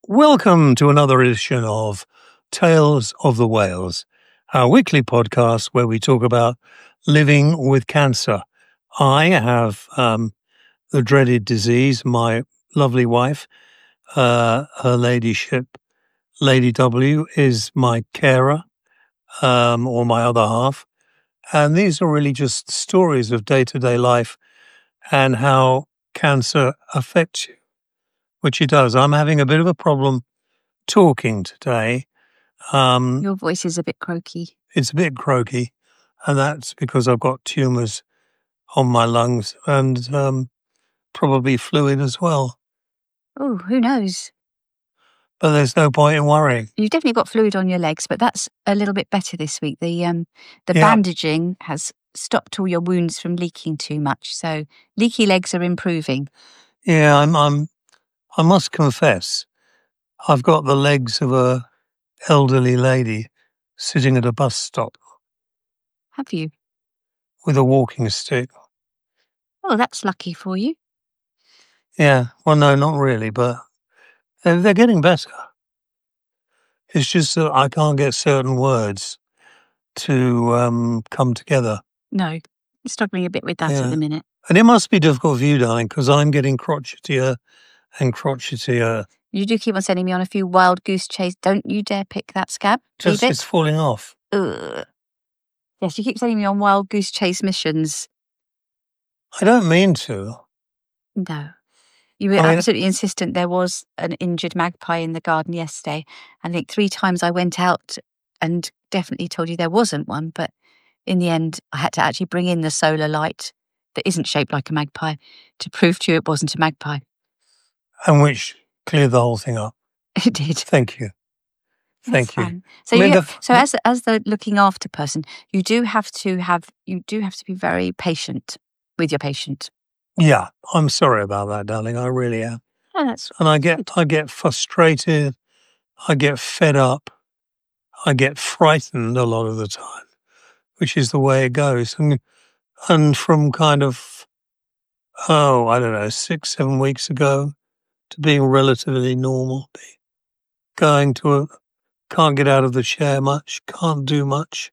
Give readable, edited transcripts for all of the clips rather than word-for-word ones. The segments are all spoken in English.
Welcome to another edition of Tales of the Whales, our weekly podcast where we talk about living with cancer. I have the dreaded disease. My lovely wife, her ladyship, Lady W, is my carer, or my other half. And these are really just stories of day-to-day life and how cancer affects you, which it does. I'm having a bit of a problem talking today. Your voice is a bit croaky. It's a bit croaky, and that's because I've got tumours on my lungs and probably fluid as well. Oh, who knows? But there's no point in worrying. You've definitely got fluid on your legs, but that's a little bit better this week. The bandaging has stopped all your wounds from leaking too much, so leaky legs are improving. Yeah, I must confess, I've got the legs of a elderly lady sitting at a bus stop Have you? with a walking stick. Oh, that's lucky for you. Yeah, well, no, not really, but they're getting better. It's just that I can't get certain words to come together. No, you're struggling a bit with that at the minute. And it must be difficult for you, darling, because I'm getting crotchetier and crotchetier. You do keep on sending me on a few wild goose chase. Don't you dare pick that scab. Just it's falling off. Ugh. Yes, you keep sending me on wild goose chase missions. I don't mean to. No. You were absolutely insistent there was an injured magpie in the garden yesterday. I think 3 times I went out and definitely told you there wasn't one, but in the end I had to actually bring in the solar light that isn't shaped like a magpie to prove to you it wasn't a magpie. And which cleared the whole thing up. It did. Thank you. Thank you. So, as the looking after person, you do have to be very patient with your patient. Yeah, I'm sorry about that, darling. I really am. Oh, that's and I get frustrated. I get fed up. I get frightened a lot of the time, which is the way it goes. And from kind of, I don't know, 6, 7 weeks ago to being relatively normal, can't get out of the chair much, can't do much.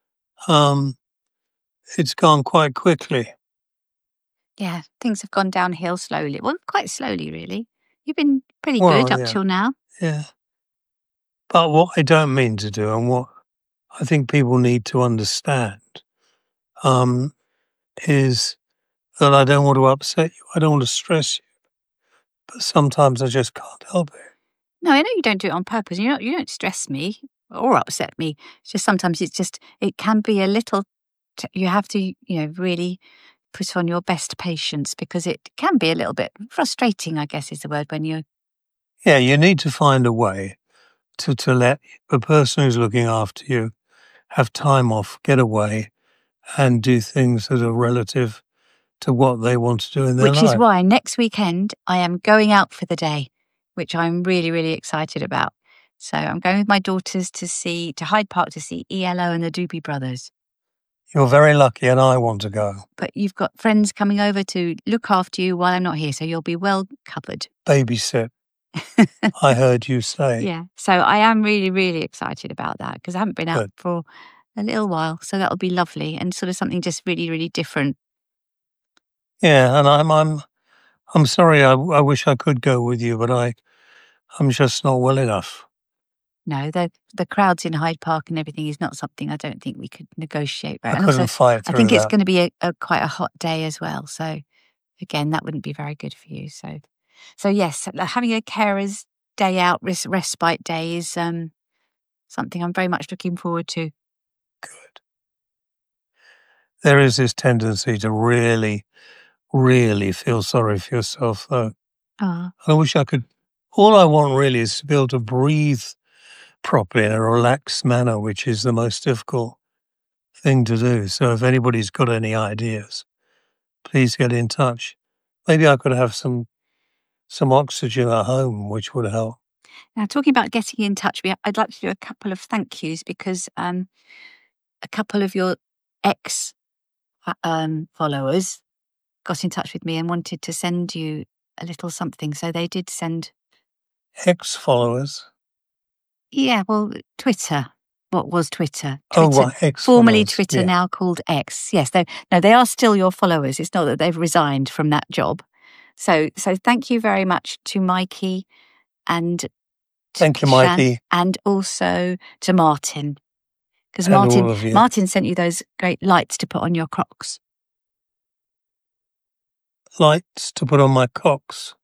It's gone quite quickly. Yeah, things have gone downhill slowly. Well, quite slowly, really. You've been pretty good up till now. Yeah. But what I don't mean to do, and what I think people need to understand, is that I don't want to upset you. I don't want to stress you. But sometimes I just can't help it. No, I know you don't do it on purpose. You don't stress me or upset me. It's just sometimes it can be a little, you have to, really put on your best patience because it can be a little bit frustrating, I guess is the word when you... Yeah, you need to find a way to let the person who's looking after you have time off, get away, and do things that are relative to what they want to do in their life. Which is why next weekend I am going out for the day, which I'm really, really excited about. So I'm going with my daughters to Hyde Park to see ELO and the Doobie Brothers. You're very lucky and I want to go. But you've got friends coming over to look after you while I'm not here, so you'll be well covered. Babysit. I heard you say. Yeah, so I am really, really excited about that because I haven't been out for a little while, so that'll be lovely and sort of something just really, really different. Yeah, and I'm sorry. I wish I could go with you, but I'm just not well enough. No, the crowds in Hyde Park and everything is not something I don't think we could negotiate. Right? I couldn't fight through I think that. it's going to be quite a hot day as well. So again, that wouldn't be very good for you. So yes, having a carer's day out, respite day is something I'm very much looking forward to. Good. There is this tendency to really, really feel sorry for yourself, though. I wish I could. All I want really is to be able to breathe properly in a relaxed manner, which is the most difficult thing to do. So if anybody's got any ideas, please get in touch. Maybe I could have some oxygen at home, which would help. Now, talking about getting in touch, I'd like to do a couple of thank yous because a couple of your followers got in touch with me and wanted to send you a little something. So they did send Ex-followers. Yeah, well, Twitter. What was Twitter? Oh, Twitter. right, ex-followers. Formerly Twitter, yeah. now called X. Yes, they are still your followers. It's not that they've resigned from that job. So thank you very much to Mikey and Thank you, Shan, Mikey. and also to Martin. Because And all of you. Martin sent you those great lights to put on your Crocs. Lights to put on my Crocs.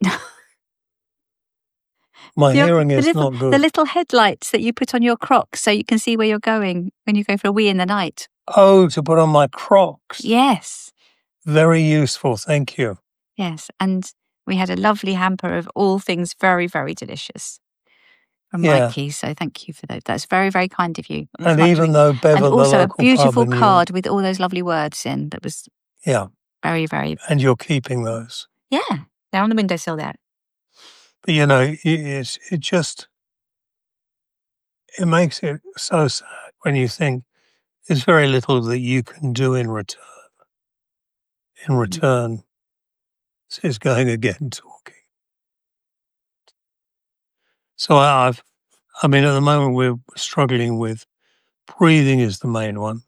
My hearing is not good. The little headlights that you put on your Crocs so you can see where you're going when you go for a wee in the night. Oh, to put on my Crocs. Yes. Very useful, thank you. Yes, and we had a lovely hamper of all things very, very delicious from Mikey. So thank you for that. That's very, very kind of you. And even though Bev and at the also a local beautiful pub card with all those lovely words in. That was very, very. And you're keeping those. Yeah, they're on the windowsill there. But you know, it makes it so sad when you think there's very little that you can do in return. In return, it's going again talking. So I mean, at the moment we're struggling with breathing is the main one.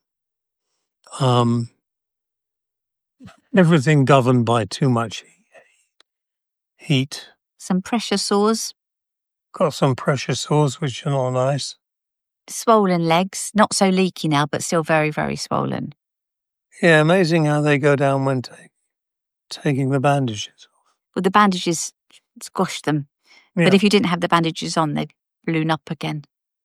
Everything governed by too much heat. Some pressure sores. Got some pressure sores, which are not nice. Swollen legs, not so leaky now, but still very, very swollen. Yeah, amazing how they go down when taking the bandages off. Well, the bandages squashed them. Yeah. But if you didn't have the bandages on, they'd balloon up again.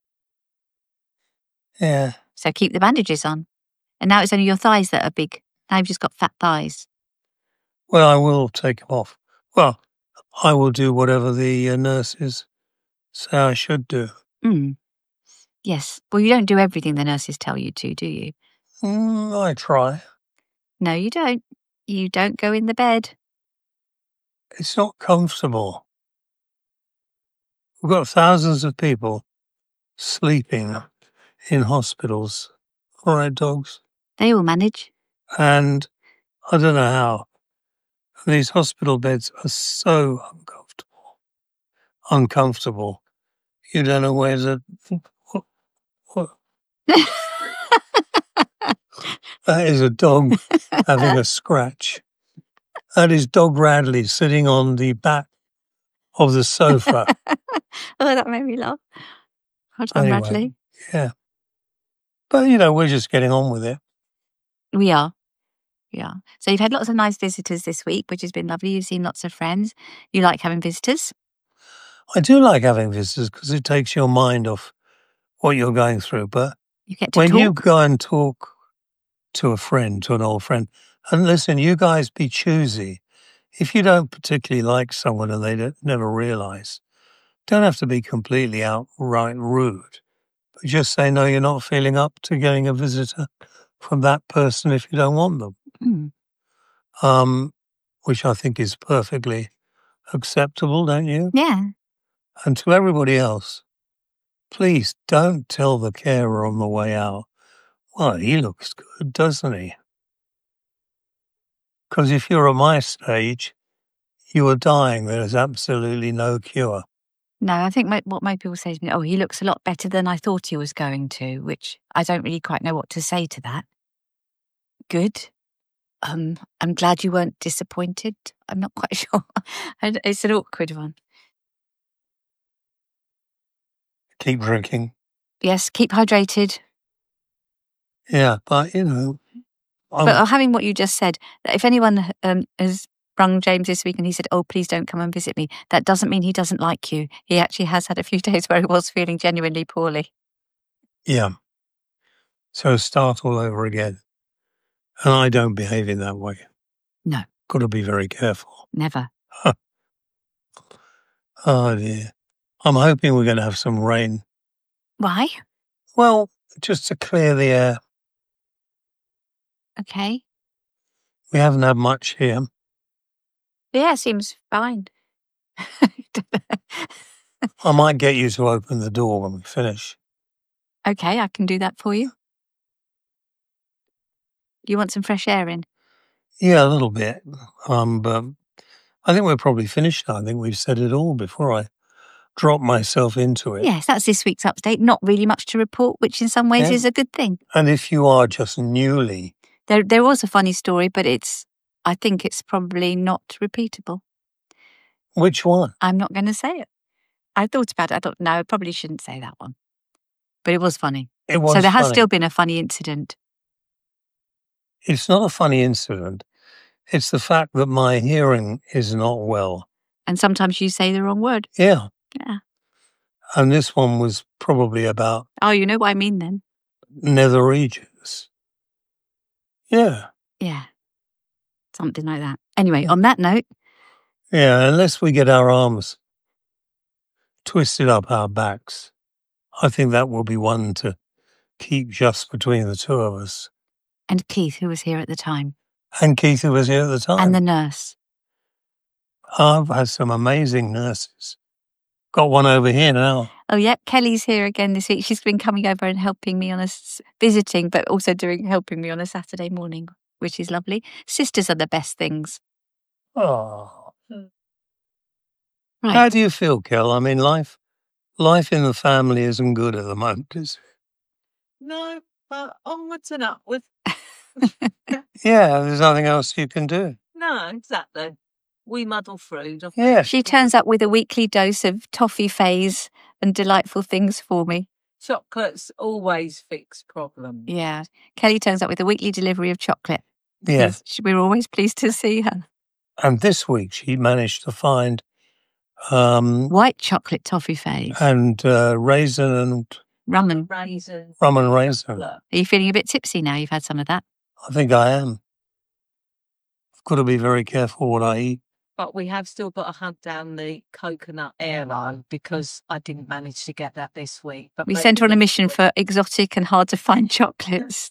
Yeah. So keep the bandages on. And now it's only your thighs that are big. Now you've just got fat thighs. Well, I will take them off. Well, I will do whatever the nurses say I should do. Yes. Well, you don't do everything the nurses tell you to, do you? I try. No, you don't. You don't go in the bed. It's not comfortable. We've got thousands of people sleeping in hospitals. All right, dogs. They all manage. And I don't know how. These hospital beds are so uncomfortable. You don't know where to... That is a dog having a scratch. That is Dog Radley sitting on the back of the sofa. Oh, that made me laugh. Hold on, anyway, Radley. Yeah. But, you know, we're just getting on with it. We are. Yeah. So you've had lots of nice visitors this week, which has been lovely. You've seen lots of friends. You like having visitors? I do like having visitors because it takes your mind off what you're going through. But you get to when talk. you go and talk to a friend, to an old friend, and listen, you guys be choosy. If you don't particularly like someone and they never realize, don't have to be completely outright rude. But just say, no, you're not feeling up to getting a visitor from that person if you don't want them. Which I think is perfectly acceptable, don't you? Yeah. And to everybody else, please don't tell the carer on the way out, well, he looks good, doesn't he? Because if you're at my stage, you are dying. There is absolutely no cure. No, I think what most people say to me, oh, he looks a lot better than I thought he was going to, which I don't really quite know what to say to that. Good. I'm glad you weren't disappointed. I'm not quite sure. It's an awkward one. Keep drinking. Yes, keep hydrated. Yeah, but, you know. But having what you just said, if anyone has rung James this week and he said, oh, please don't come and visit me, that doesn't mean he doesn't like you. He actually has had a few days where he was feeling genuinely poorly. Yeah. So start all over again. And I don't behave in that way. No. Got to be very careful. Never. Oh, dear. I'm hoping we're going to have some rain. Why? Well, just to clear the air. Okay. We haven't had much here. Yeah, seems fine. I might get you to open the door when we finish. Okay, I can do that for you. You want some fresh air in? Yeah, a little bit. But I think we're probably finished now. I think we've said it all before I drop myself into it. Yes, that's this week's update. Not really much to report, which in some ways is a good thing. And if you are just newly... There was a funny story, but I think it's probably not repeatable. Which one? I'm not going to say it. I thought about it. I thought, no, I probably shouldn't say that one. But it was funny. It was So there has funny. still been a funny incident. It's not a funny incident. It's the fact that my hearing is not well. And sometimes you say the wrong word. Yeah. Yeah. And this one was probably about... Oh, you know what I mean then? Nether regions. Yeah. Yeah. Something like that. Anyway, on that note... Yeah, unless we get our arms twisted up our backs, I think that will be one to keep just between the two of us. And Keith, who was here at the time. And Keith, who was here at the time. And the nurse. I've had some amazing nurses. Got one over here now. Oh, yeah. Kelly's here again this week. She's been coming over and helping me visiting, but also helping me on a Saturday morning, which is lovely. Sisters are the best things. Oh. Right. How do you feel, Kel? I mean, life in the family isn't good at the moment, is it? No, but onwards and upwards. Yeah, there's nothing else you can do. No, exactly. We muddle through. Don't Yeah. She turns up with a weekly dose of toffee phase and delightful things for me. Chocolates always fix problems. Yeah. Kelly turns up with a weekly delivery of chocolate. Yeah. We're always pleased to see her. And this week she managed to find white chocolate toffee phase. And raisin and... Rum and raisin. Rum and raisin. Are you feeling a bit tipsy now you've had some of that? I think I am. I've got to be very careful what I eat. But we have still got to hunt down the coconut airline because I didn't manage to get that this week. But we sent her on a mission for exotic and hard to find chocolates.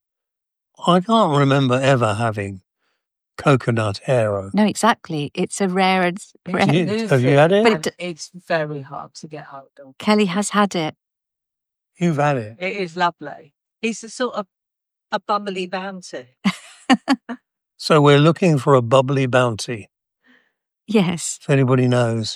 I can't remember ever having coconut aero. No, exactly. It's a rare... Have you had it? But it's very hard to get hold of. Kelly has had it. You've had it? It is lovely. It's a sort of a bubbly bounty. So we're looking for a bubbly bounty. Yes. If anybody knows.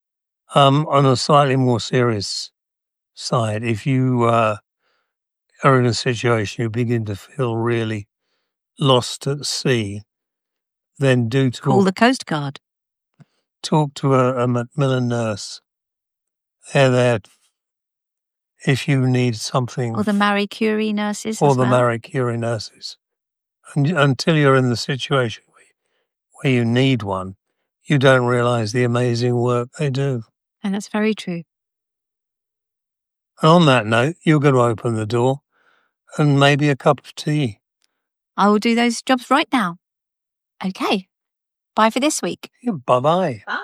On a slightly more serious side, if you are in a situation you begin to feel really lost at sea, then do call the Coast Guard. Talk to a Macmillan nurse. They're there if you need something. Or the Marie Curie nurses. Or the Marie Curie nurses. And until you're in the situation where you need one, you don't realise the amazing work they do. And that's very true. And on that note, you're going to open the door and maybe a cup of tea. I will do those jobs right now. Okay. Bye for this week. Yeah, bye-bye. Bye.